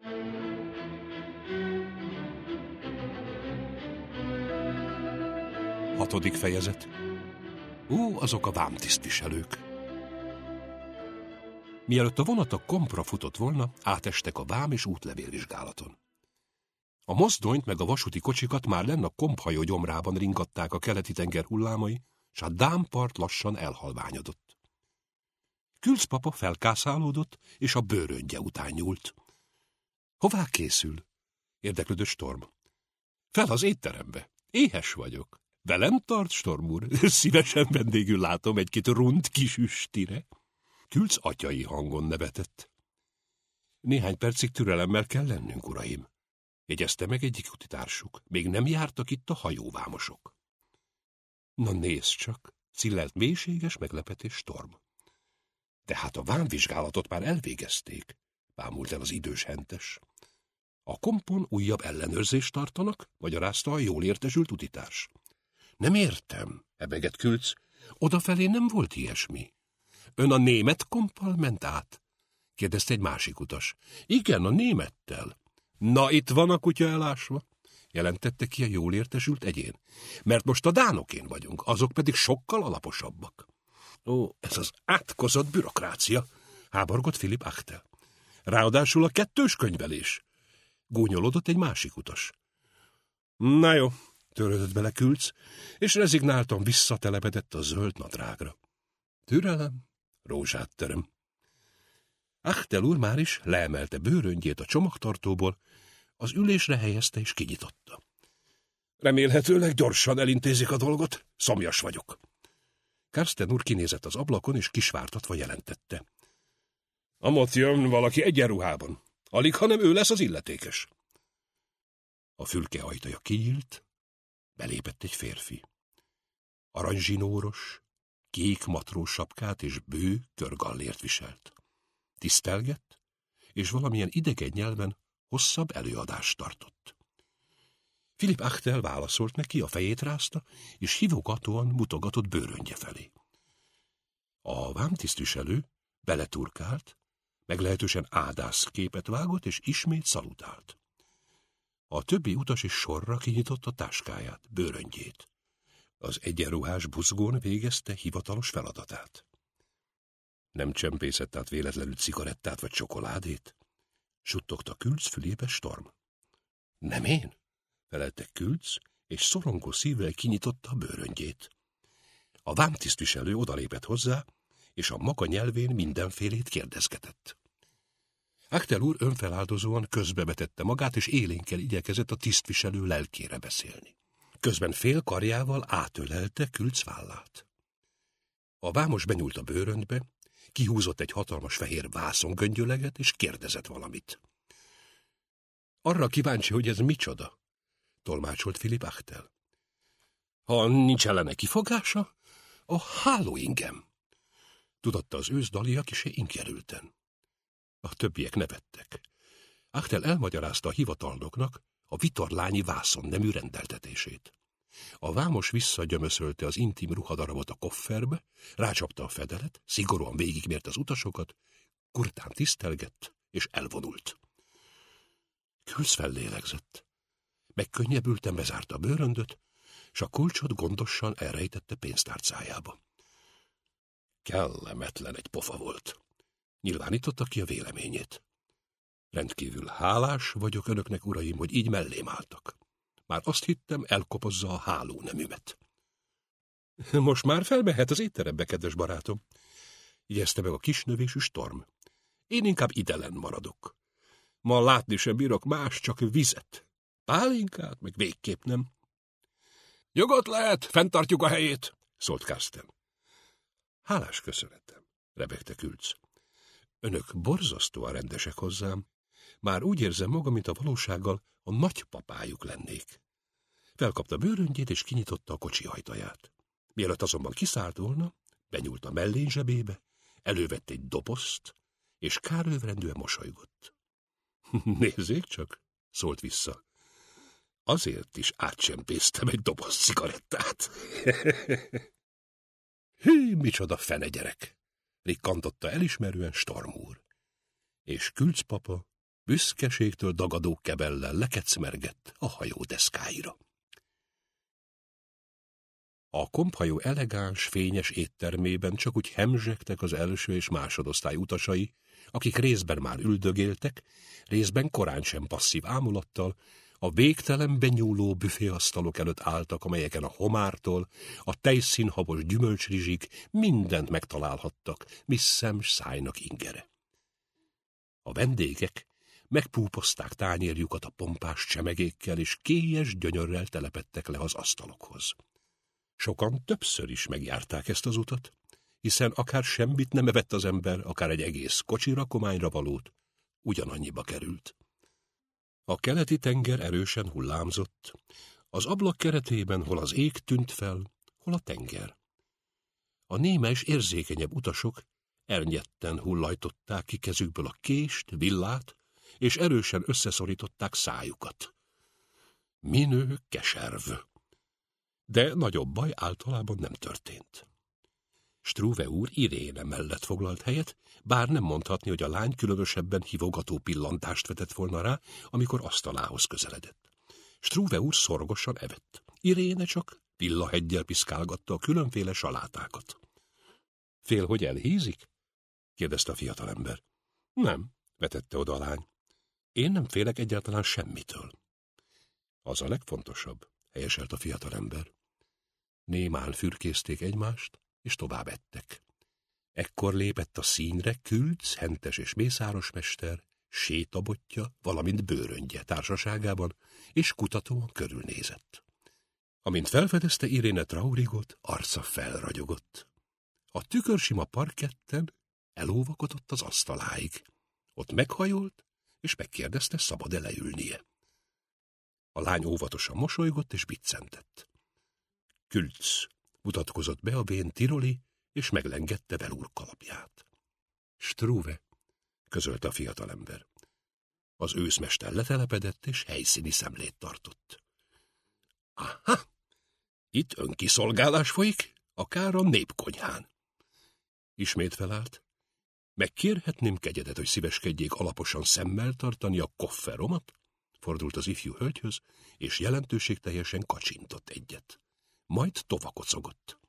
Hatodik fejezet. Azok a vámtisztviselők. Mielőtt a vonat a Kompra futott volna, átestek a vám és útlevélvizsgálaton. A mozdonyt meg a vasúti kocsikat már lenn a Komphajó gyomrában ringatták a keleti tenger hullámai, s a dámpart lassan elhalványodott. Külc papa felkászálódott, és a bőröngye után nyúlt. Hová készül? Érdeklődött Storm. Fel az étterembe. Éhes vagyok. Velem tart, Storm úr? Szívesen vendégül látom egy-két rund kis üstire. Külc atyai hangon nevetett. Néhány percig türelemmel kell lennünk, uraim, jegyezte meg egyik utitársuk. Még nem jártak itt a hajóvámosok. Na nézd csak, szillelt mélységes meglepetés Storm. De hát a vámvizsgálatot már elvégezték, bámult el az idős hentes. A kompon újabb ellenőrzést tartanak, magyarázta a jól értesült utitárs. Nem értem, ebegett Külc, odafelé nem volt ilyesmi. Ön a német kompal ment át? Kérdezte egy másik utas. Igen, a némettel. Na, itt van a kutya elásva, jelentette ki a jól értesült egyén. Mert most a dánokén vagyunk, azok pedig sokkal alaposabbak. Ez az átkozott bürokrácia, háborgott Philipp Achtel. Ráadásul a kettős könyvelés. Gúnyolódott egy másik utas. Na jó, törődött bele Külc, és rezignáltan visszatelepedett a zöld nadrágra. Türelem, rózsát terem. Achtel úr már is leemelte bőröngyét a csomagtartóból, az ülésre helyezte és kinyitotta. Remélhetőleg gyorsan elintézik a dolgot, szomjas vagyok. Karsten úr kinézett az ablakon, és kisvártatva jelentette. Amott jön valaki egyenruhában. Alig, hanem ő lesz az illetékes. A fülke ajtaja kinyílt, belépett egy férfi. Aranyzsinóros, kék matrós sapkát és bő körgallért viselt. Tisztelgett, és valamilyen idegen nyelven hosszabb előadást tartott. Philipp Achtel válaszolt neki, a fejét rázta, és hívogatóan mutogatott bőröngye felé. A vámtisztviselő beleturkált, meglehetősen ádász képet vágott, és ismét szalutált. A többi utas is sorra kinyitotta táskáját, bőröngyét. Az egyenruhás buzgón végezte hivatalos feladatát. Nem csempészett át véletlenül cigarettát vagy csokoládét? Suttogta Külc fülébe Storm. Nem én? Felelte Külc, és szorongó szívvel kinyitotta a bőröngyét. A vámtisztviselő odalépett hozzá, és a maga nyelvén mindenfélét kérdezgetett. Achtel úr önfeláldozóan közbevetette magát, és élénkkel igyekezett a tisztviselő lelkére beszélni. Közben fél karjával átölelte Külc vállát. A vámos benyúlt a bőröntbe, kihúzott egy hatalmas fehér vászongöngyöleget, és kérdezett valamit. Arra kíváncsi, hogy ez micsoda, tolmácsolt Philipp Achtel. Ha nincs ellene kifogása, a hálóingem, tudatta az őszdaliak, és ingerülten. A többiek nevettek. Achtel elmagyarázta a hivatalnoknak a vitorlányi vászonnemű rendeltetését. A vámos visszagyömöszölte az intim ruhadarabot a kofferbe, rácsapta a fedelet, szigorúan végigmért az utasokat, kurtán tisztelgett, és elvonult. Külc fellélegzett. Megkönnyebbülten bezárta a bőröndöt, s a kulcsot gondosan elrejtette pénztárcájába. Kellemetlen egy pofa volt. Nyilvánította ki a véleményét. Rendkívül hálás vagyok önöknek, uraim, hogy így mellém álltak. Már azt hittem, elkopozza a hálóneműmet. Most már felmehet az étterembe, kedves barátom, jegyezte meg a kisnövésű Storm. Én inkább idelen maradok. Ma látni sem bírok más, csak vizet. Pálinkát, meg végképp nem. Nyugodt lehet, fenntartjuk a helyét, szólt Karsten. Hálás köszönetem, rebegte Külc. Önök borzasztóan rendesek hozzám. Már úgy érzem magam, mint a valósággal a nagypapájuk lennék. Felkapta bőröngyét, és kinyitotta a kocsi ajtaját. Mielőtt azonban kiszállt volna, benyúlt a mellény zsebébe, elővett egy dobozt, és kárővrendűen mosolygott. Nézzék csak, szólt vissza. Azért is átcsempésztem egy doboz cigarettát. Hű, micsoda fene gyerek! Rikkantotta elismerően Storm úr. És Külc papa büszkeségtől dagadó kebellel lekecmergett a hajó deszkáira. A komphajó elegáns, fényes éttermében csak úgy hemzsegtek az első és másodosztály utasai, akik részben már üldögéltek, részben korán sem passzív ámulattal, a végtelen benyúló büféasztalok előtt álltak, amelyeken a homártól a tejszínhabos gyümölcsrizsig mindent megtalálhattak, mi szem szájnak ingere. A vendégek megpúpozták tányérjukat a pompás csemegékkel, és kélyes gyönyörrel telepedtek le az asztalokhoz. Sokan többször is megjárták ezt az utat, hiszen akár semmit nem evett az ember, akár egy egész kocsi rakományra valót, ugyanannyiba került. A keleti tenger erősen hullámzott, az ablak keretében hol az ég tűnt fel, hol a tenger. A néma és érzékenyebb utasok ernyetten hullajtották ki kezükből a kést, villát, és erősen összeszorították szájukat. Minő keserv. De nagyobb baj általában nem történt. Struve úr Iréne mellett foglalt helyet, bár nem mondhatni, hogy a lány különösebben hívogató pillantást vetett volna rá, amikor asztalához közeledett. Struve úr szorgosan evett. Iréne csak villaheggyel piszkálgatta a különféle salátákat. Fél, hogy elhízik? kérdezte a fiatalember. Nem, vetette oda a lány. Én nem félek egyáltalán semmitől. Az a legfontosabb, helyeselt a fiatalember. Némán fürkészték egymást, és tovább ettek. Ekkor lépett a színre Külc, Hentes és Mészáros mester, sétabotja, valamint bőröngye társaságában, és kutatóan körülnézett. Amint felfedezte Iréne Traurigot, arca felragyogott. A tükörsima parketten elóvakodott az asztaláig. Ott meghajolt, és megkérdezte, szabad-e leülnie. A lány óvatosan mosolygott, és biccentett. Külc mutatkozott be a vén tiroli, és meglengette velúrkalapját. Struve, közölte a fiatalember. Az őszmester letelepedett, és helyszíni szemlét tartott. Aha, itt önkiszolgálás folyik, akár a népkonyhán. Ismét felállt. Megkérhetném kegyedet, hogy szíveskedjék alaposan szemmel tartani a kofferomat? Fordult az ifjú hölgyhöz, és jelentőségteljesen kacsintott egyet. Majd tovakocogott.